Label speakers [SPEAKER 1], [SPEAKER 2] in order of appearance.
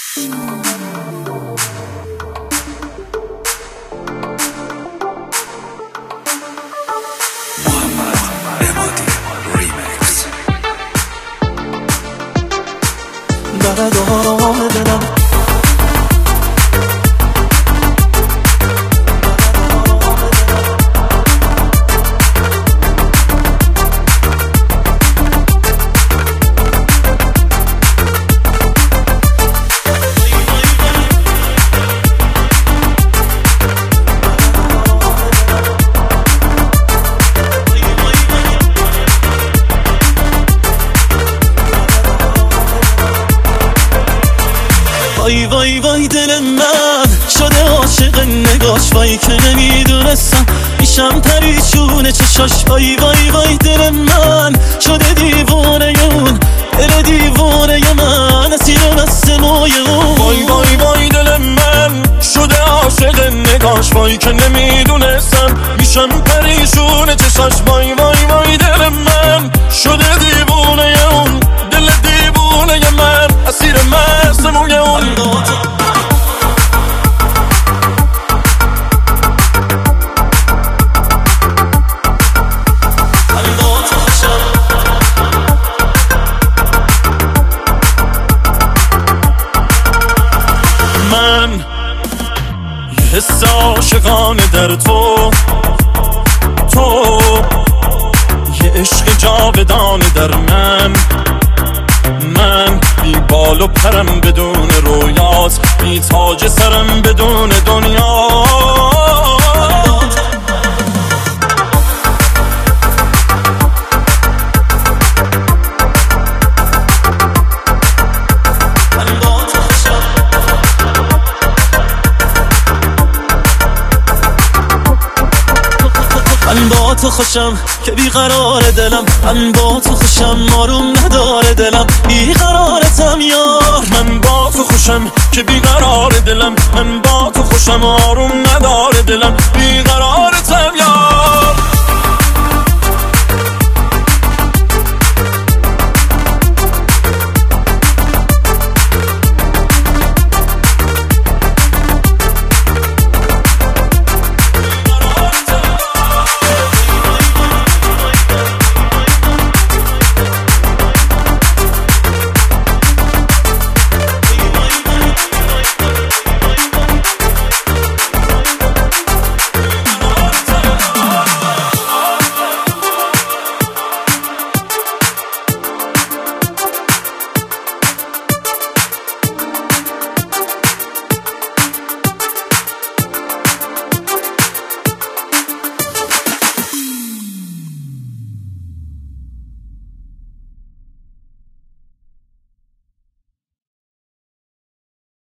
[SPEAKER 1] وای وای وای دل من شده عاشق نگاش، وای که نمیدونستم میشم پریشون چشاش. وای وای وای دل من شده دیوونه اون، دل دیوونه من اسیر دست موی اون.
[SPEAKER 2] وای وای وای دل من شده عاشق نگاش، وای که نمیدونستم میشم پریشون چشاش. وای وای وای دل من شده دیوونه اون، دل دیوونه من اسیر مست موی اون. من یه حس عاشقانه در تو یه عشق جاودانه در من بی بال و پرم بدون رویات، بی تاج سرم بدون دنیا.
[SPEAKER 1] من با تو خوشم که بیقرار دلم، من با تو خوشم آروم نداره دلم، بیقرارتم یار.
[SPEAKER 2] من با تو خوشم که بیقرار دلم، من با تو خوشم آروم نداره دلم،